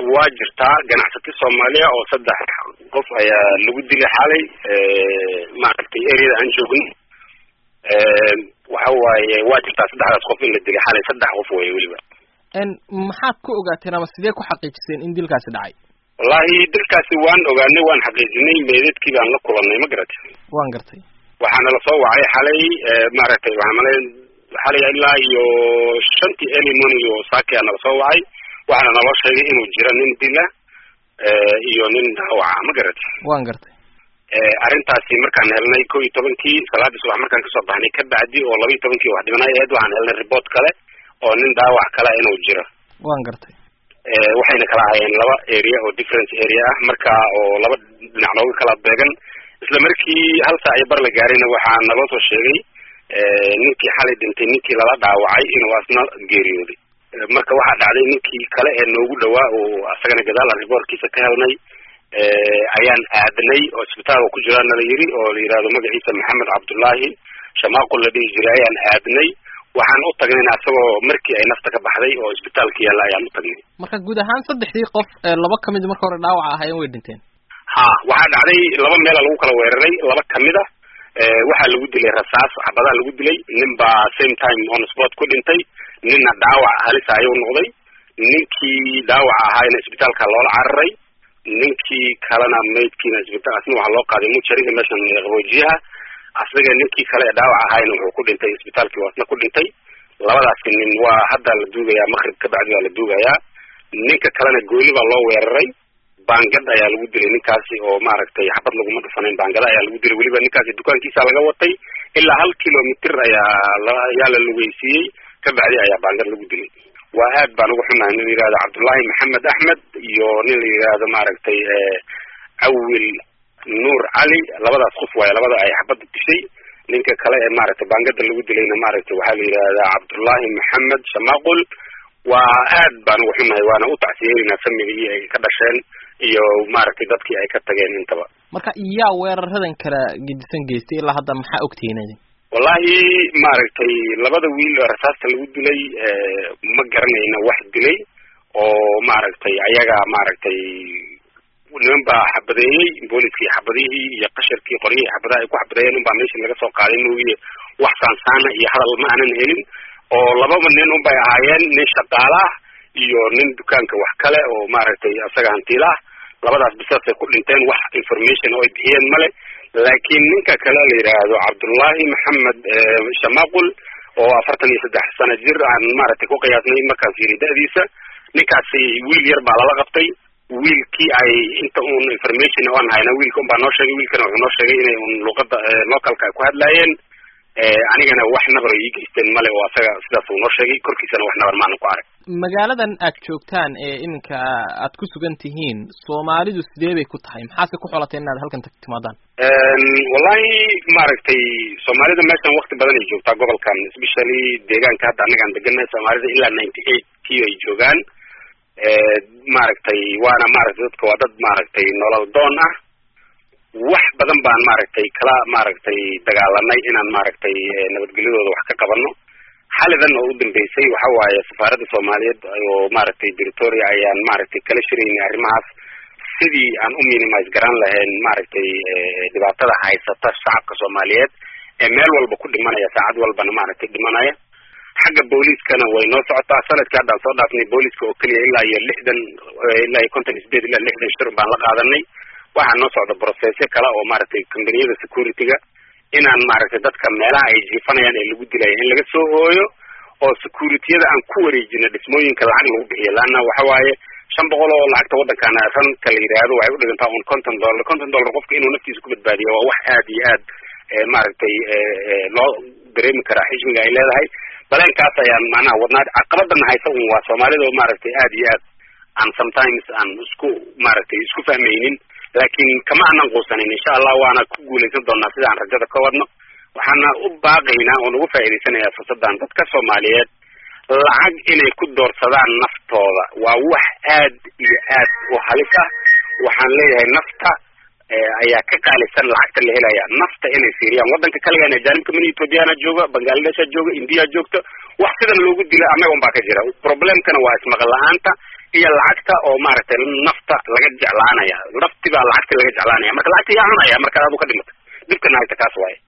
waa jirtaa ganacsato Soomaaliya oo 3 qof ayaa lagu dilay xalay maaragtay area aan joogno waxa waaye waa jirtaa 3 qof in la dilay xalay 3 qof way waliba maxaad ku ogaateen ama sidee ku xaqiijiseen in dilkaasi dhacay wallahi dilkaasi waan ogaanay waan xaqiijinay meedadkii baan la kulannay ma garatay waan gartay waxaana la soo wacay xalay maaragtay waxaan xalay ilaa iyo 5 early morning oo saakay la soo wacay waxaana naloo sheegay inuu jiro nin dila iyo nin dhaawaca ma garatay waan gartay arrintaasi markaan helnay 12kii salaadii subax markaan ka soo baxnay ka bacdi oo 12kii wax dhimanay waxaan helnay report kale oo nin dhaawac kale inuu jiro waan gartay waxayna kala hayeen 2 area oo different area ah marka oo 2 dhinac looga kala beegan isla markii hal saac ay bar la gaarayna waxaa naloo soo sheegay ninkii xalay dhintay ninkii lala dhaawacay inuu asna geeriyooday marka waxa dhacday ninkii kale ee noogu dhawaa oo asagana gadaal reportkiisa ka helnay ayaan aadnay oo isbitaal ku jiraan la yiri oo la yiraahdo magaciisa Maxamed Cabdullaahi Shamaaqul la dhihi jiray ayaan aadnay waxaan u tagnay asagoo markii ay nafta ka baxday oo isbitaalka yaala ayaan u tagnay marka guud ahaan 3 qof 2 kamid marka hore dhaawac ahaayeen way dhinteen waxa dhacday 2 meel lagu kala weeraray 2 kamid ah waxa lagu dilay rasaas xabada lagu dilay nin ba same time on spot ku dhintay ninna dhaawac halis ayuu noqday ninkii dhaawac ahaayna isbitaalka loola cararay ninkii kalena meedkiina isbitaalka waxa loo qaaday muujariga meeshan qaboojiyaha asaga ninkii kale dhaawac ahaayna wuxuu ku dhintay isbitaalkii waasna ku dhintay labadaas nin waa hadda la duugaya maqrib ka bacdi la duugaya ninka kalena gooli baa loo weeraray baangad ayaa lagu dilay ninkaasi oo maaragtay xabad lagu madfaneyn baangada ayaa lagu dilay waliba ninkaasi dukaankiisa laga watay ilaa 1 kilomitir ayaa la lugeysiyay ka bacdi ayaa baangad lagu dilay waa aad baan ugu xumahay nin yiraahdo Cabdullaahi Maxamed Axmed iyo nin yiraahdo maaragtay Awil Nuur Ali labadaas qof way labada ay xabad dishay ninka kale ee maaragtay baangada lagu dilayna maaragtay waxa la yiraahdaa Cabdullaahi Maxamed Shamaaqul waa aad baan ugu xumahay waana u tacsiyeynaa family ay ka dhasheen iyo maaragtay dadkii ay ka tageen intaba marka iyaa weeraradan kala gidisan geystay ilaa hadda maxaa ogtiinay wallahi maaragtay 2 wiil oo rasaasta lagu dilay ma garanayna wax dilay oo maaragtay ayaga maaragtay niman baa xabadeeyay booliskii xabadihii iyo qasharkii qoriyay xabadaha ay ku xabadeeyeen baa meesha laga soo qaaday mooyee wax saansaana iyo hadal ma aanan helin oo 2 nin bay ahaayeen nin shaqaalaha iyo nin dukaanka wax kale oo maaragtay asaga hantiilaha labadaas bisaasay ku dhinteen wax information oo ay bixiyeen male laakiin ninka kale la yiraahdo Cabdullaahi Maxamed Shamaaqul oo 43 sano jir aan maaragtay ku qiyaasnay markaas yiridaadiisa ninkaasi wiil yar baa la qabtay wiilkii ay inta uun information oo aan hayna wiilkan baa noo sheegay wiilkan wuxuu noo sheegay inay luqadda localka ku hadlaayeen anigana wax nabar ay geysteen male oo asaga sidaas uu noo sheegay korkiisana wax nabar maan ku arag magaaladan aad joogtaan ee iminka aad ku sugan tihiin Soomaalidu sidee bay ku tahay maxaa ku xolateen inaad halkan timaadaan wallahi maaragtay Soomaalida meeshan waqti badan ay joogtaa gobolkan especially deegaanka hadda anaga deganay Soomaalida ilaa 98kii ay joogaan maaragtay waana maaragtay dadka waa dad maaragtay nolol doon ah wax badan baan maaragtay kala maaragtay dagaalanay inaan maaragtay nabadgelyadooda wax ka qabano xalidan oo u dambeysay waxa waaye safaaradda Soomaaliyeed oo maaragtay Pretoria ayaan maaragtay kala shiraynay arrimahaas sidii aan u minimize garan lahayn maaragtay dhibaatada haysata shacabka Soomaaliyeed ee meel walba ku dhimanaya saacad walbana maaragtay dhimanaya xagga booliskana way noo socotaa sanadka hadda soo dhaafnay booliska oo kaliya ilaa iyo 60 ilaa 58 ilaa 60 shir baan la qaadanay waxaa noo socda process kale oo maaragtay kambaniyada security-ga inaan maaragtay dadka meelaha ay jiifanayaan ee lagu dilay in laga soo hooyo oo security-yada aan ku wareejino dhismooyinka lacag lagu bixiyo laana waxa waaye 500 oo lacagta waddankaana ranka la yiraahdo waxay u dhigantaa $50 qofka inuu naftiisa ku badbaadiyo waa wax aad iyo aad maaragtay loo dareemi karaa xisbiga ay leedahay baleenkaas ayaan macnaha wadnaa caqabadana haysa waa Soomaalida oo maaragtay aad iyo aad aan sometimes aan isku maaragtay isku fahmaynin laakiin kama aanan quusanin insha Allah waana ku guuleysan doonaa sida aan rajada ka wadno waxaana u baaqaynaa oo ugu faa'iideysanayaa fursadan dadka Soomaaliyeed lacag inay ku doorsadaan naftooda waa wax aad iyo aad u halis ah waxaan leeyahay nafta ayaa ka qaalisan lacagta la helaya nafta inay fiiriyaan wadanka kaliya ee jaanibka min Ethiopia jooga Bangladesh jooga India joogto wax sidan loogu dilo anaga baa ka jira problemkana waa ismaqal la'aanta iyo lacagta oo maaragtay nafta laga jeclaanaya nafti baa lacagta laga jeclaanaya marka lacagta yaa cunaya marka aad u ka dhimato dibka naagta kaas waaye